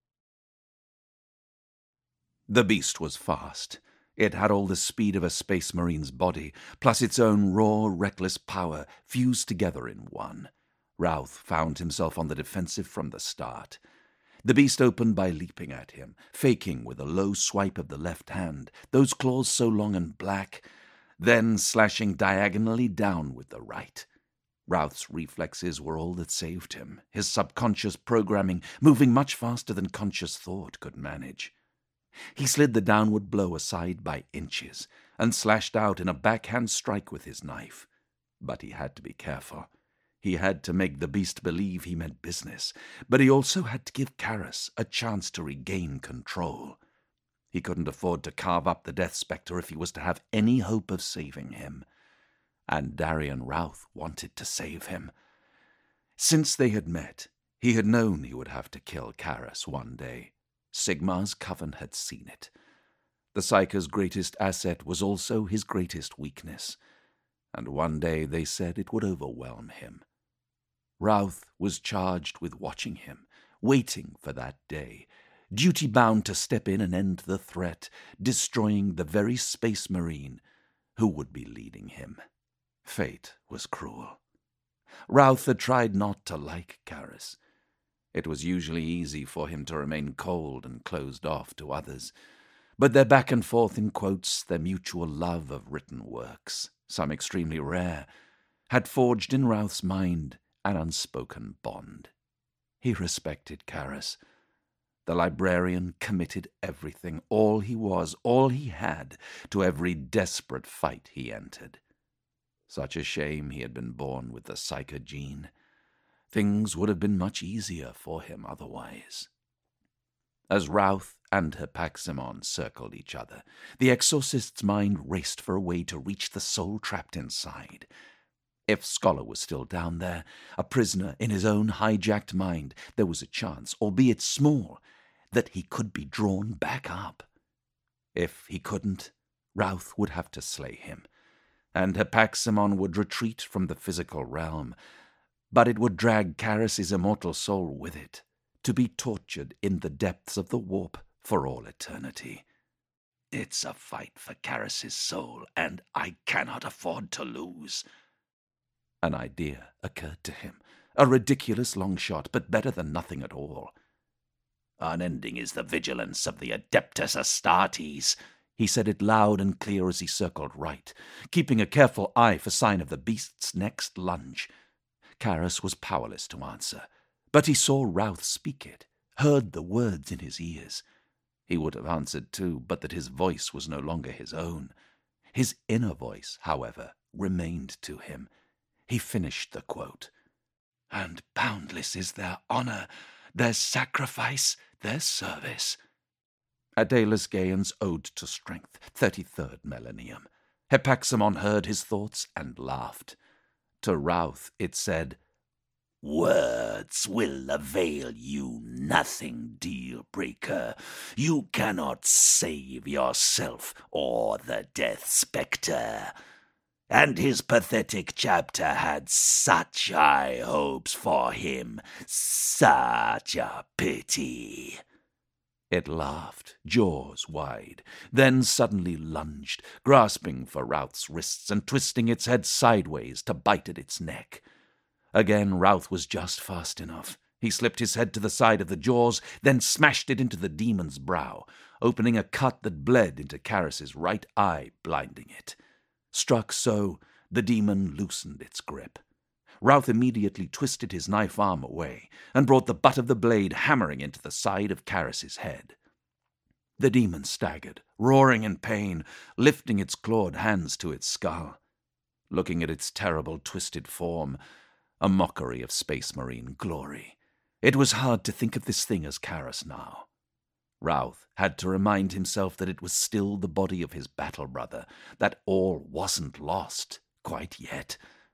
The beast was fast. It had all the speed of a space marine's body, plus its own raw, reckless power fused together in one. Routh found himself on the defensive from the start. The beast opened by leaping at him, faking with a low swipe of the left hand, those claws so long and black, then slashing diagonally down with the right. Routh's reflexes were all that saved him, his subconscious programming moving much faster than conscious thought could manage. He slid the downward blow aside by inches and slashed out in a backhand strike with his knife. But he had to be careful. He had to make the beast believe he meant business, but he also had to give Karis a chance to regain control. He couldn't afford to carve up the Death Spectre if he was to have any hope of saving him. And Darian Routh wanted to save him. Since they had met, he had known he would have to kill Karis one day. Sigmar's coven had seen it. The Psyker's greatest asset was also his greatest weakness, and one day they said it would overwhelm him. Routh was charged with watching him, waiting for that day, duty-bound to step in and end the threat, destroying the very space marine who would be leading him. Fate was cruel. Routh had tried not to like Karis. It was usually easy for him to remain cold and closed off to others, but their back and forth in quotes, their mutual love of written works, some extremely rare, had forged in Routh's mind an unspoken bond. He respected Karis. The librarian committed everything, all he was, all he had, to every desperate fight he entered. Such a shame he had been born with the Psyker gene. Things would have been much easier for him otherwise. As Routh and Hypaximon circled each other, the exorcist's mind raced for a way to reach the soul trapped inside. If Scholar was still down there, a prisoner in his own hijacked mind, there was a chance, albeit small, that he could be drawn back up. If he couldn't, Routh would have to slay him, and Hypaximon would retreat from the physical realm, but it would drag Karis's immortal soul with it, to be tortured in the depths of the warp for all eternity. It's a fight for Karis's soul, and I cannot afford to lose. An idea occurred to him, a ridiculous long shot, but better than nothing at all. Unending is the vigilance of the Adeptus Astartes. He said it loud and clear as he circled right, keeping a careful eye for sign of the beast's next lunge. Karis was powerless to answer, but he saw Routh speak it, heard the words in his ears. He would have answered too, but that his voice was no longer his own. His inner voice, however, remained to him. He finished the quote. And boundless is their honor, their sacrifice, their service. Adelas Gaian's Ode to Strength, 33rd Millennium. Hypaximon heard his thoughts and laughed. To Routh it said, Words will avail you nothing, Deal-Breaker. You cannot save yourself or the Death Spectre. And his pathetic chapter had such high hopes for him, such a pity. It laughed, jaws wide, then suddenly lunged, grasping for Routh's wrists and twisting its head sideways to bite at its neck. Again Routh was just fast enough. He slipped his head to the side of the jaws, then smashed it into the demon's brow, opening a cut that bled into Karis's right eye, blinding it. Struck so, the demon loosened its grip. Routh immediately twisted his knife arm away and brought the butt of the blade hammering into the side of Karis's head. The demon staggered, roaring in pain, lifting its clawed hands to its skull. Looking at its terrible, twisted form, a mockery of space marine glory, it was hard to think of this thing as Karis now. Routh had to remind himself that it was still the body of his battle brother, that all wasn't lost quite yet.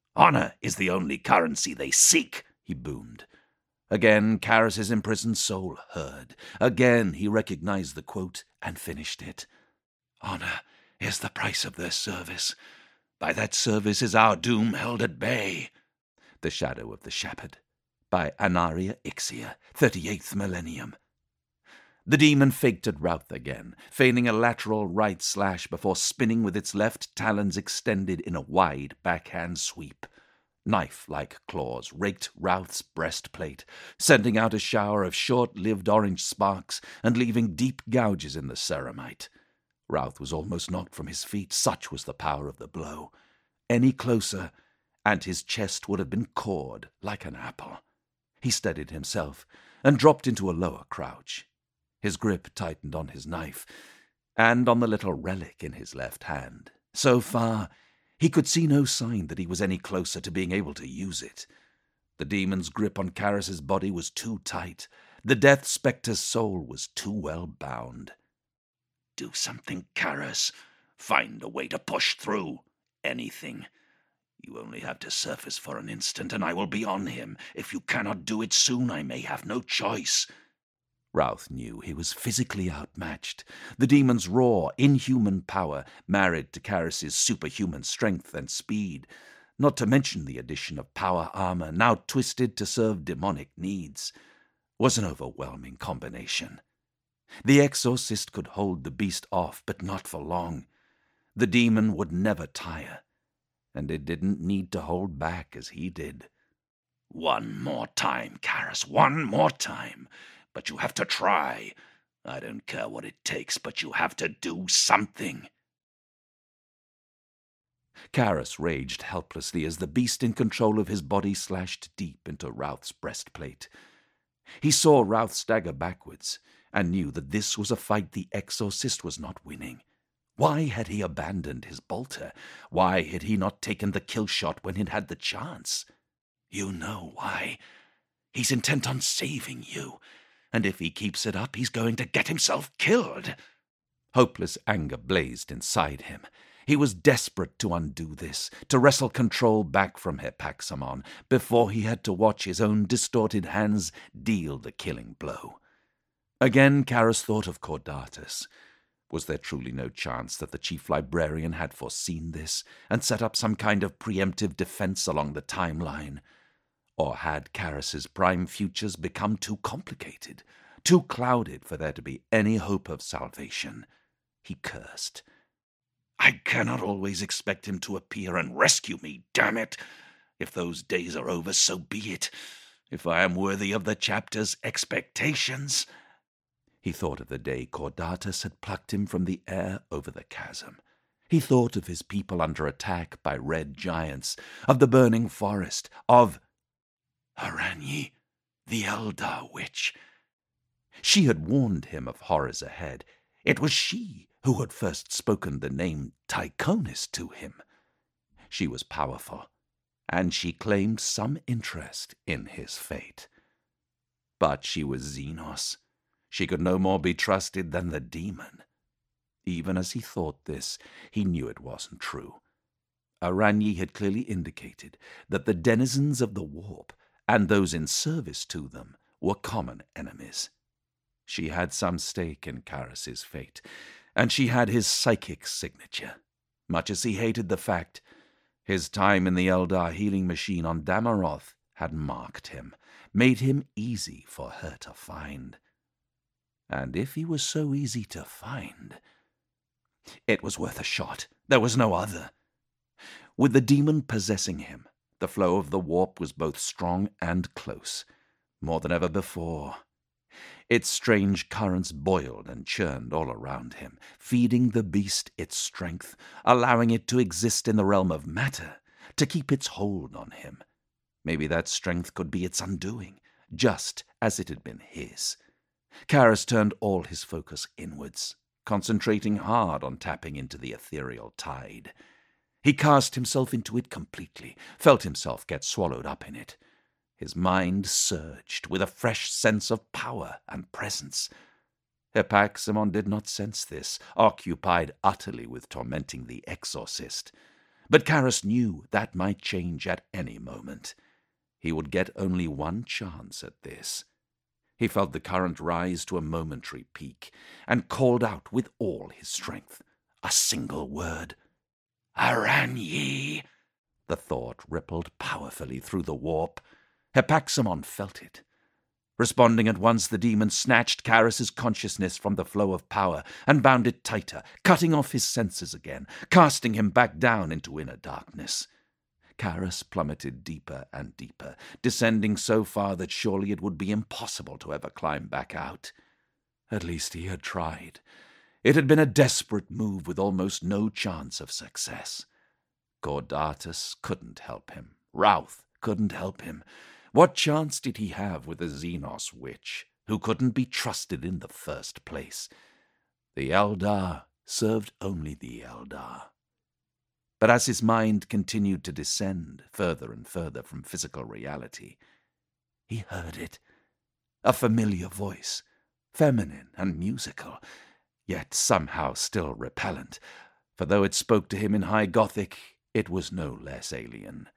Honor is the only currency they seek, he boomed. Again, Karras's imprisoned soul heard. Again, he recognized the quote and finished it. Honor is the price of their service. By that service is our doom held at bay. The Shadow of the Shepherd, by Anaria Ixia, 38th millennium. The demon faked at Routh again, feigning a lateral right slash before spinning with its left talons extended in a wide backhand sweep. Knife-like claws raked Routh's breastplate, sending out a shower of short-lived orange sparks and leaving deep gouges in the ceramite. Routh was almost knocked from his feet, such was the power of the blow. Any closer, and his chest would have been cored like an apple. He steadied himself and dropped into a lower crouch. His grip tightened on his knife and on the little relic in his left hand. So far, he could see no sign that he was any closer to being able to use it. The demon's grip on Karras's body was too tight. The Death Spectre's soul was too well bound. Do something, Karras. Find a way to push through. Anything. You only have to surface for an instant, and I will be on him. If you cannot do it soon, I may have no choice. Routh knew he was physically outmatched. The demon's raw, inhuman power, married to Karras's superhuman strength and speed, not to mention the addition of power armor now twisted to serve demonic needs, was an overwhelming combination. The exorcist could hold the beast off, but not for long. The demon would never tire, and it didn't need to hold back as he did. One more time, Karras, one more time. But you have to try. I don't care what it takes, but you have to do something. Karras raged helplessly as the beast in control of his body slashed deep into Routh's breastplate. He saw Routh stagger backwards and knew that this was a fight the exorcist was not winning. Why had he abandoned his bolter? Why had he not taken the kill shot when he'd had the chance? You know why. He's intent on saving you. And if he keeps it up, he's going to get himself killed. Hopeless anger blazed inside him. He was desperate to undo this, to wrestle control back from Hypaxamon before he had to watch his own distorted hands deal the killing blow. Again, Karras thought of Caudatus. Was there truly no chance that the chief librarian had foreseen this and set up some kind of preemptive defense along the timeline? Or had Karras's prime futures become too complicated, too clouded for there to be any hope of salvation? He cursed. I cannot always expect him to appear and rescue me, damn it! If those days are over, so be it. If I am worthy of the chapter's expectations. He thought of the day Caudatus had plucked him from the air over the chasm. He thought of his people under attack by red giants, of the burning forest, of Aranyi, the Eldar witch. She had warned him of horrors ahead. It was she who had first spoken the name Tychonis to him. She was powerful, and she claimed some interest in his fate. But she was Xenos. She could no more be trusted than the demon. Even as he thought this, he knew it wasn't true. Aranyi had clearly indicated that the denizens of the warp and those in service to them were common enemies. She had some stake in Karras's fate, and she had his psychic signature, much as he hated the fact his time in the Eldar healing machine on Damaroth had marked him, made him easy for her to find. And if he was so easy to find, it was worth a shot. There was no other. With the demon possessing him, the flow of the warp was both strong and close, more than ever before. Its strange currents boiled and churned all around him, feeding the beast its strength, allowing it to exist in the realm of matter, to keep its hold on him. Maybe that strength could be its undoing, just as it had been his. Karras turned all his focus inwards, concentrating hard on tapping into the ethereal tide. He cast himself into it completely, felt himself get swallowed up in it. His mind surged with a fresh sense of power and presence. Hypaxamon did not sense this, occupied utterly with tormenting the exorcist. But Karas knew that might change at any moment. He would get only one chance at this. He felt the current rise to a momentary peak, and called out with all his strength. A single word. "Aranyi!" The thought rippled powerfully through the warp. Hapaximon felt it. Responding at once, the demon snatched Karas's consciousness from the flow of power and bound it tighter, cutting off his senses again, casting him back down into inner darkness. Karas plummeted deeper and deeper, descending so far that surely it would be impossible to ever climb back out. At least he had tried. It had been a desperate move with almost no chance of success. Gordatus couldn't help him. Routh couldn't help him. What chance did he have with a Xenos witch, who couldn't be trusted in the first place? The Eldar served only the Eldar. But as his mind continued to descend further and further from physical reality, he heard it. A familiar voice, feminine and musical, yet somehow still repellent, for though it spoke to him in High Gothic, it was no less alien.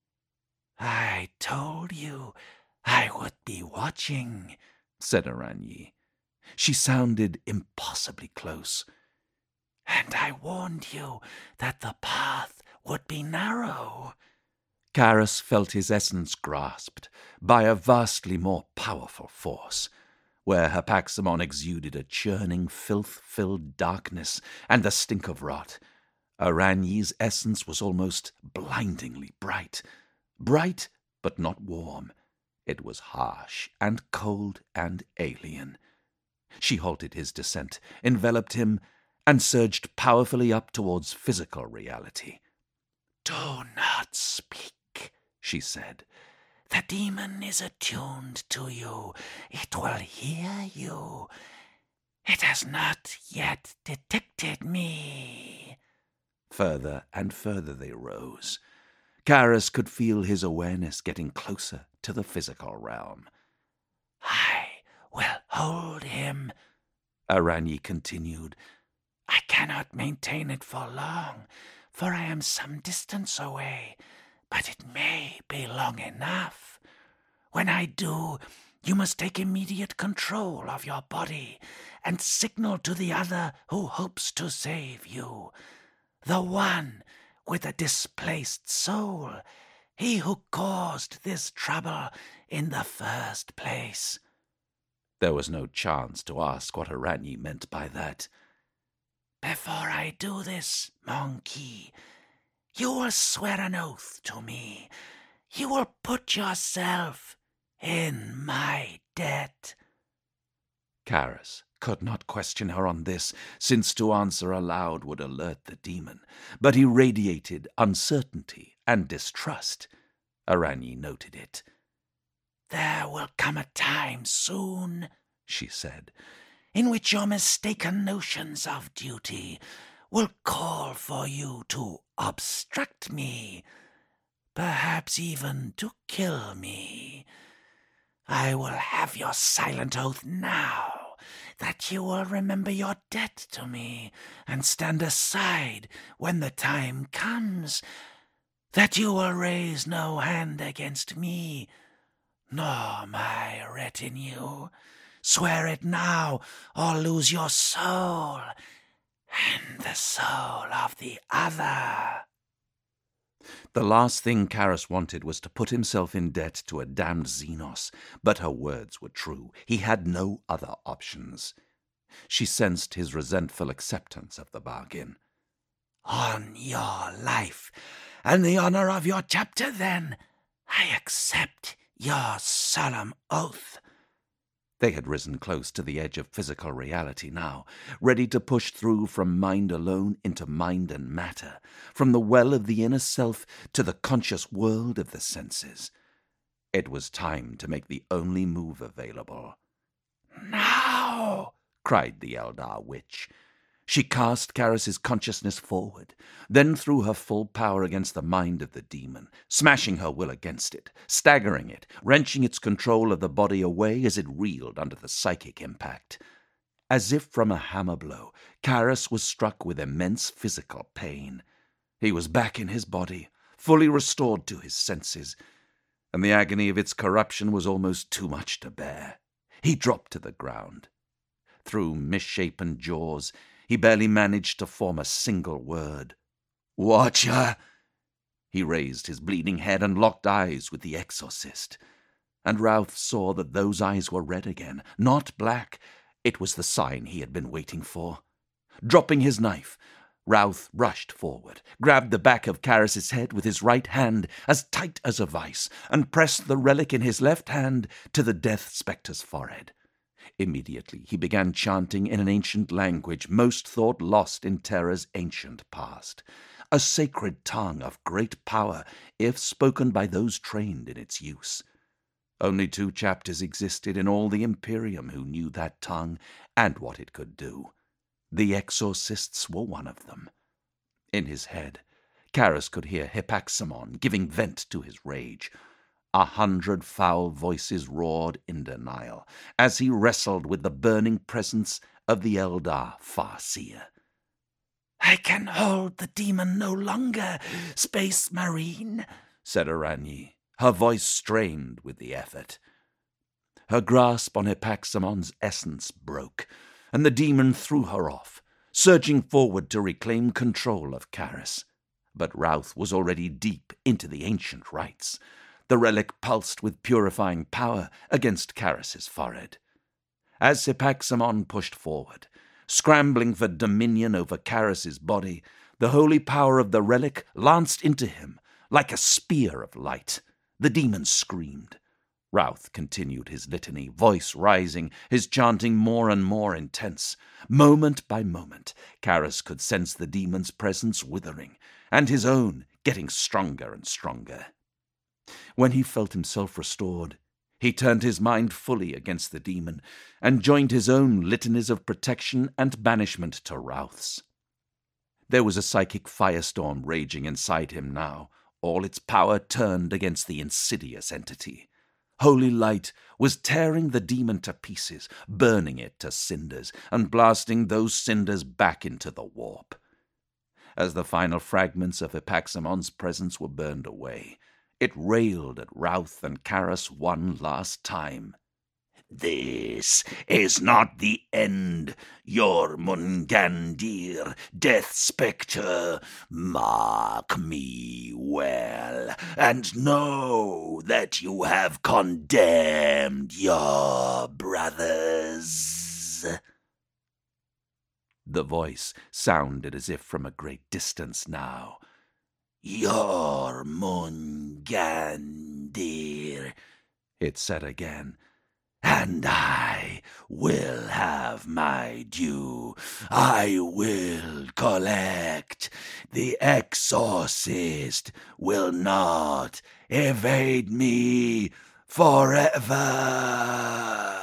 "I told you I would be watching," said Aranyi. She sounded impossibly close. "And I warned you that the path would be narrow." Karas felt his essence grasped by a vastly more powerful force, where Hapaximon exuded a churning, filth-filled darkness and the stink of rot. Aranyi's essence was almost blindingly bright. Bright, but not warm. It was harsh and cold and alien. She halted his descent, enveloped him, and surged powerfully up towards physical reality. "Do not speak," she said. "The demon is attuned to you. It will hear you. It has not yet detected me." Further and further they rose. Karas could feel his awareness getting closer to the physical realm. "I will hold him," Aranyi continued. "I cannot maintain it for long, for I am some distance away, but it may be long enough. When I do, you must take immediate control of your body and signal to the other who hopes to save you. The one with a displaced soul, he who caused this trouble in the first place." There was no chance to ask what Aranyi meant by that. "Before I do this, monkey, you will swear an oath to me. You will put yourself in my debt." Karas could not question her on this, since to answer aloud would alert the demon, but he radiated uncertainty and distrust. Aranyi noted it. "There will come a time soon," she said, "in which your mistaken notions of duty will call for you to obstruct me, perhaps even to kill me. I will have your silent oath now, that you will remember your debt to me and stand aside when the time comes, that you will raise no hand against me, nor my retinue. Swear it now, or lose your soul, and the soul of the other." The last thing Karas wanted was to put himself in debt to a damned Xenos, but her words were true. He had no other options. She sensed his resentful acceptance of the bargain. "On your life and the honor of your chapter, then, I accept your solemn oath." They had risen close to the edge of physical reality now, ready to push through from mind alone into mind and matter, from the well of the inner self to the conscious world of the senses. It was time to make the only move available. "Now!" cried the Eldar witch. She cast Karas's consciousness forward, then threw her full power against the mind of the demon, smashing her will against it, staggering it, wrenching its control of the body away as it reeled under the psychic impact. As if from a hammer blow, Karas was struck with immense physical pain. He was back in his body, fully restored to his senses, and the agony of its corruption was almost too much to bear. He dropped to the ground. Through misshapen jaws, he barely managed to form a single word. "Watcher!" He raised his bleeding head and locked eyes with the exorcist. And Routh saw that those eyes were red again, not black. It was the sign he had been waiting for. Dropping his knife, Routh rushed forward, grabbed the back of Karras's head with his right hand as tight as a vice, and pressed the relic in his left hand to the Death Spectre's forehead. Immediately he began chanting in an ancient language most thought lost in Terra's ancient past, a sacred tongue of great power if spoken by those trained in its use. Only 2 chapters existed in all the Imperium who knew that tongue and what it could do. The exorcists were one of them. In his head, Karras could hear Hypaxamon giving vent to his rage. 100 foul voices roared in denial as he wrestled with the burning presence of the Eldar Farseer. "I can hold the demon no longer, Space Marine," said Arani, her voice strained with the effort. Her grasp on Hypaxamon's essence broke, and the demon threw her off, surging forward to reclaim control of Karras. But Routh was already deep into the ancient rites. The relic pulsed with purifying power against Karras's forehead. As Hypaxamon pushed forward, scrambling for dominion over Karras's body, the holy power of the relic lanced into him like a spear of light. The demon screamed. Routh continued his litany, voice rising, his chanting more and more intense. Moment by moment, Karras could sense the demon's presence withering, and his own getting stronger and stronger. When he felt himself restored, he turned his mind fully against the demon, and joined his own litanies of protection and banishment to Routh's. There was a psychic firestorm raging inside him now, all its power turned against the insidious entity. Holy light was tearing the demon to pieces, burning it to cinders, and blasting those cinders back into the warp. As the final fragments of Hypaxamon's presence were burned away, it railed at Routh and Karras one last time. "This is not the end, Jormungandr, Death Spectre. Mark me well, and know that you have condemned your brothers." The voice sounded as if from a great distance now. "Jormungandr," it said again. "And I will have my due. I will collect. The exorcist will not evade me forever."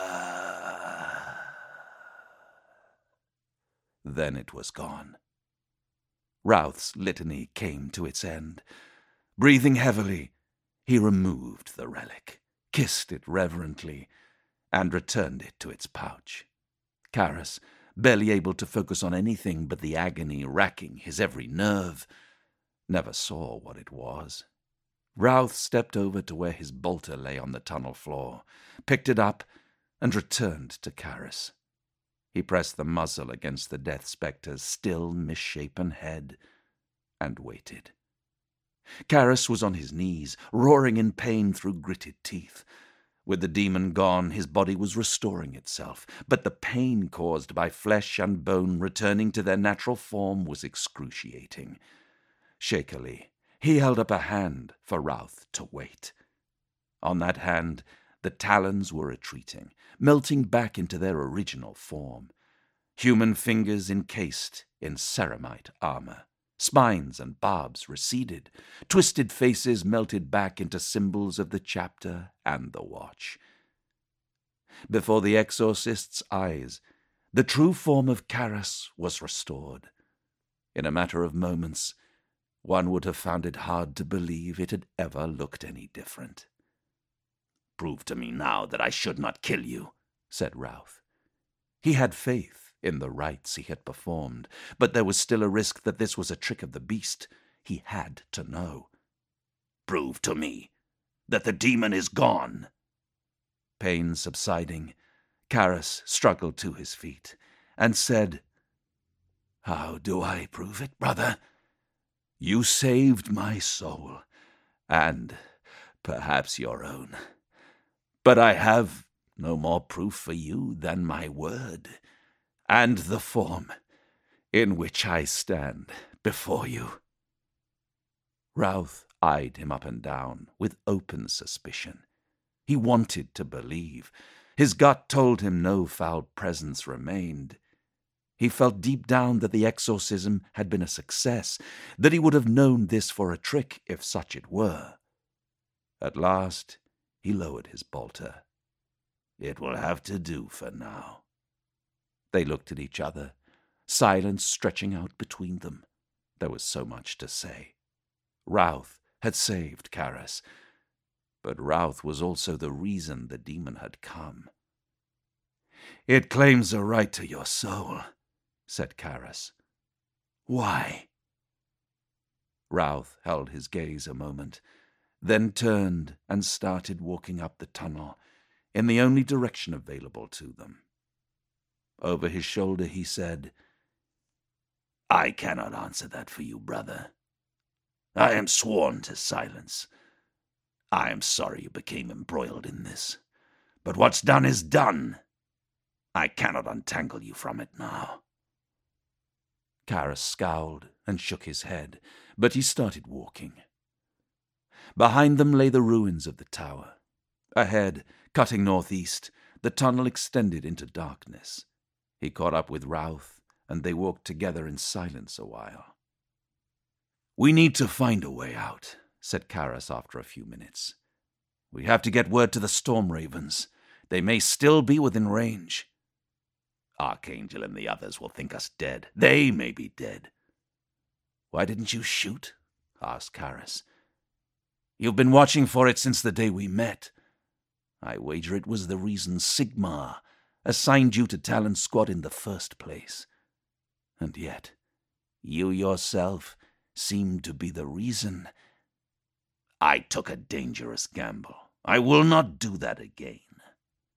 Then it was gone. Routh's litany came to its end. Breathing heavily, he removed the relic, kissed it reverently, and returned it to its pouch. Karras, barely able to focus on anything but the agony racking his every nerve, never saw what it was. Routh stepped over to where his bolter lay on the tunnel floor, picked it up, and returned to Karras. He pressed the muzzle against the Death Spectre's still misshapen head and waited. Karras was on his knees, roaring in pain through gritted teeth. With the demon gone, his body was restoring itself, but the pain caused by flesh and bone returning to their natural form was excruciating. Shakily, he held up a hand for Routh to wait. On that hand, the talons were retreating, melting back into their original form. Human fingers encased in ceramite armor. Spines and barbs receded. Twisted faces melted back into symbols of the chapter and the watch. Before the exorcist's eyes, the true form of Karras was restored. In a matter of moments, one would have found it hard to believe it had ever looked any different. "Prove to me now that I should not kill you," said Routh. He had faith in the rites he had performed, but there was still a risk that this was a trick of the beast. He had to know. "Prove to me that the demon is gone." Pain subsiding, Karras struggled to his feet and said, "How do I prove it, brother? You saved my soul, and perhaps your own. But I have no more proof for you than my word, and the form in which I stand before you." Routh eyed him up and down with open suspicion. He wanted to believe. His gut told him no foul presence remained. He felt deep down that the exorcism had been a success, that he would have known this for a trick if such it were. At last he lowered his bolter. "It will have to do for now." They looked at each other, silence stretching out between them. There was so much to say. Routh had saved Karras, but Routh was also the reason the demon had come. "It claims a right to your soul," said Karras. "Why?" Routh held his gaze a moment, then turned and started walking up the tunnel in the only direction available to them. Over his shoulder he said, "I cannot answer that for you, brother. I am sworn to silence. I am sorry you became embroiled in this, but what's done is done. I cannot untangle you from it now." Karras scowled and shook his head, but he started walking. Behind them lay the ruins of the tower. Ahead, cutting northeast, the tunnel extended into darkness. He caught up with Routh, and they walked together in silence a while. "We need to find a way out," said Karras after a few minutes. "We have to get word to the Storm Ravens. They may still be within range." "Archangel and the others will think us dead. They may be dead." "Why didn't you shoot?" asked Karras. "You've been watching for it since the day we met. I wager it was the reason Sigmar assigned you to Talon's squad in the first place. And yet, you yourself seem to be the reason." "I took a dangerous gamble. I will not do that again."